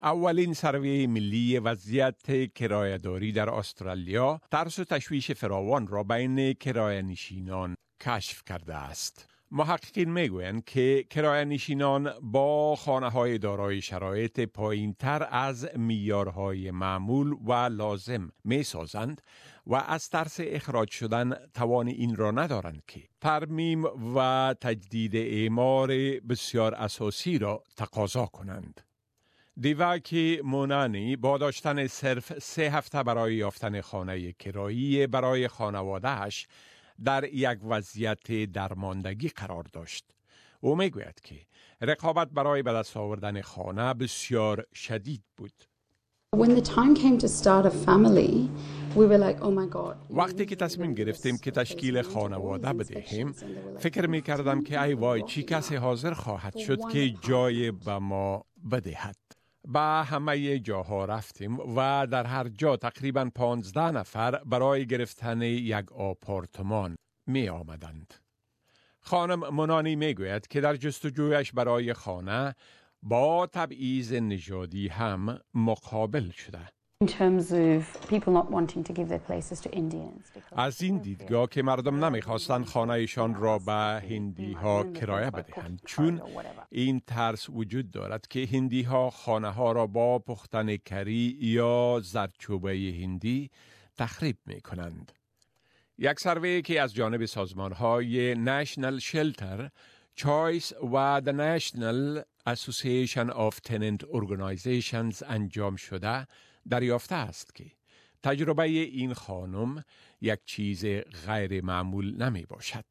اولین سروی ملی وضعیت کرایه‌داری در استرالیا ترس و تشویش فراوان را بین کرایه‌نشینان کشف کرده است. محققین میگویند که کرایه‌نشینان با خانه‌های دارای شرایط پایین‌تر از معیارهای معمول و لازم می‌سازند و از ترس اخراج شدن توان این را ندارند که ترمیم و تجدید اعمار بسیار اساسی را تقاضا کنند. دیواکی مونانی با داشتن صرف 3 هفته برای یافتن خانه کرایی برای خانواده‌اش در یک وضعیت درماندگی قرار داشت. او میگوید که رقابت برای به دست آوردن خانه بسیار شدید بود. When the time came to start a family, we were like, oh my God. وقتی که تصمیم گرفتیم که تشکیل خانواده بدهیم، فکر می کردم که ای وای چی کسی حاضر خواهد شد که جای به ما بدهد. به همه جاها رفتیم و در هر جا تقریباً 15 نفر برای گرفتن یک آپارتمان می آمدند. خانم مونانی می گوید که در جستجویش برای خانه با تبعیض نژادی هم مقابل شده. In terms of people not wanting to give their places to Indians. از این دیدگاه که مردم نمیخواستند خانه‌شان را به هندی‌ها کرایه بدهند، چون این ترس وجود دارد که هندی‌ها خانه‌ها را با پختن کری یا زردچوبه هندی تخریب می‌کنند. یک سروی که از جانب سازمان‌های نشنل شلتر، چویس و The National Association of Tenant Organizations انجام شده دریافته است که تجربه این خانم یک چیز غیر معمول نمی باشد.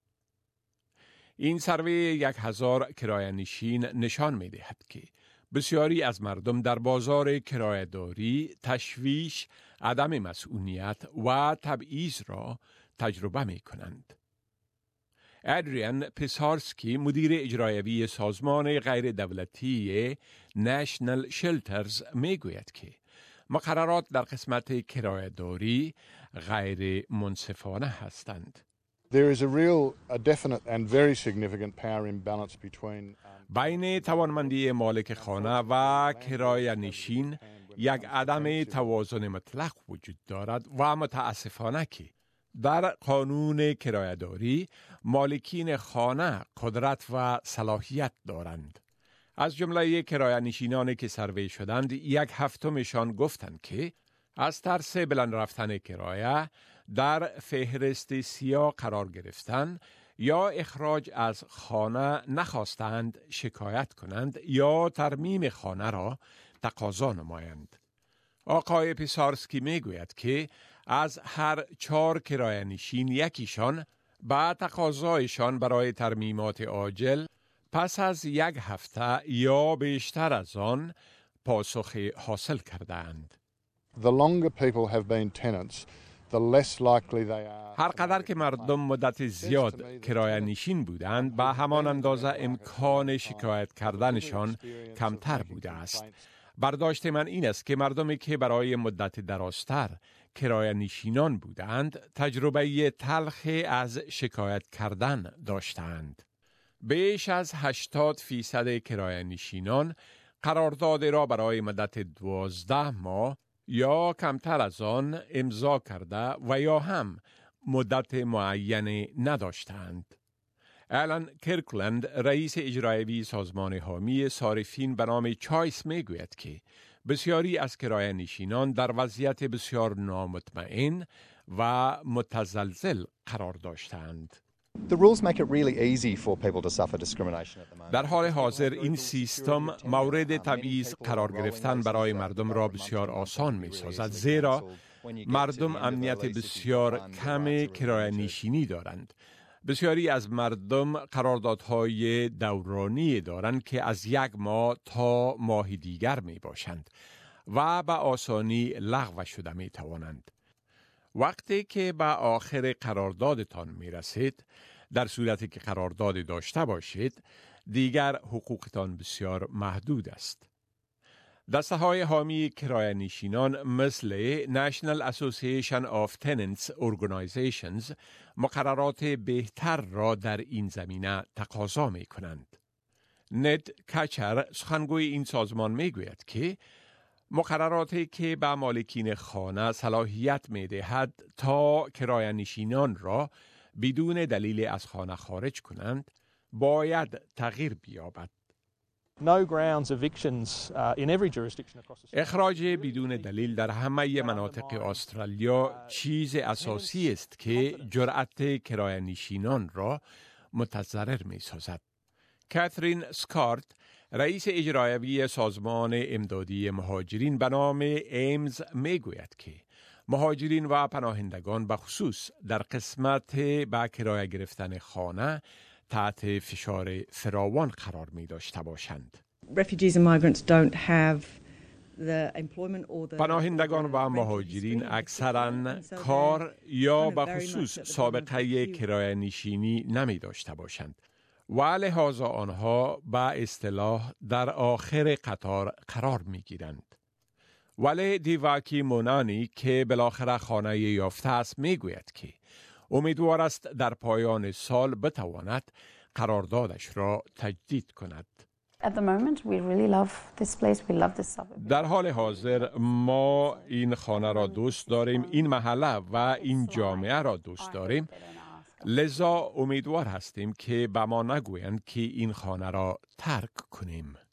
این سروی 1000 کرایه‌نشین نشان می دهد که بسیاری از مردم در بازار کرایه‌داری تشویش، عدم مسئولیت و تبعیض را تجربه می کنند. ادریان پیسارسکی مدیر اجرایی سازمان غیر دولتی نشنل شلترز می گوید که مقررات در قسمت کرایه‌داری غیر منصفانه هستند. There is a definite and very significant power imbalance between بین توانمندی مالک خانه و کرایه‌نشین یک عدم توازن مطلق وجود دارد و متاسفانه که در قانون کرایه‌داری مالکین خانه قدرت و صلاحیت دارند. از جمله کرایه‌نشینانی که سروی شدند، 1/7 گفتند که از ترس بلند رفتن کرایه در فهرست سیاه قرار گرفتن یا اخراج از خانه نخواستند شکایت کنند یا ترمیم خانه را تقاضا نمایند. آقای پیسارسکی میگوید که از هر 4 کرایه‌نشین یکیشان با تقاضایشان برای ترمیمات عاجل پس از 1 هفته یا بیشتر از آن پاسخ حاصل کردند. The longer people have been tenants, the less likely they are. هر قدر که مردم مدت زیاد کرایه‌نشین بودند، به همان اندازه امکان شکایت کردنشان کمتر بوده است. برداشت من این است که مردمی که برای مدت درازتر کرایه‌نشینان بودند، تجربه تلخ از شکایت کردن داشتند. بیش از 80% کرایه‌نشینان قرارداد را برای مدت 12 ماه یا کمتر از آن امضا کرده و یا هم مدت معین نداشتند. آلن کرکلند رئیس اجرایی سازمان حامی صارفین به نام چویس میگوید که بسیاری از کرایه‌نشینان در وضعیت بسیار نامطمئن و متزلزل قرار داشتند. The rules make it really easy for people to suffer discrimination at the moment. در حال حاضر این سیستم مورد تبعیض قرار گرفتن برای مردم را بسیار آسان می سازد، زیرا مردم امنیت بسیار کم کرایه‌نشینی دارند. بسیاری از مردم قراردادهای دورانی دارند که از 1 ماه تا ماه دیگر می باشند و به آسانی لغو شده می توانند. وقتی که به آخر قراردادتان می رسید، در صورتی که قرارداد داشته باشید، دیگر حقوقتان بسیار محدود است. دسته های حامی کرایه‌نشینان مثل National Association of Tenants Organizations مقررات بهتر را در این زمینه تقاضا می کنند. ند کچر سخنگوی این سازمان می گوید که مقرراتی که به مالکین خانه صلاحیت می دهد تا کرایه نشینان را بدون دلیل از خانه خارج کنند باید تغییر بیابد. No grounds evictions in every jurisdiction across Australia. اخراج بدون دلیل در همه مناطق استرالیا چیز اساسی است که جرأت کرایه نشینان را متضرر می سازد. کاترین سکارت، رئیس اجرایی سازمان امدادی مهاجرین به نام ایمز می گوید که مهاجرین و پناهندگان به خصوص در قسمت به کرایه گرفتن خانه تحت فشار فراوان قرار می داشته باشند. Refugees and migrants don't have the employment or the پناهندگان و مهاجرین اکثراً کار یا به خصوص سابقه کرایه نشینی نمی داشته باشند و لحاظا آنها به اصطلاح در آخر قطار قرار می گیرند. ولی دیواکی مونانی که بالاخره خانه یافته است می گوید که امیدوار است در پایان سال بتواند قراردادش را تجدید کند. At the moment, we really love this place. We love this suburb. در حال حاضر ما این خانه را دوست داریم، این محله و این جامعه را دوست داریم، لذا امیدوار هستیم که به ما نگویند که این خانه را ترک کنیم.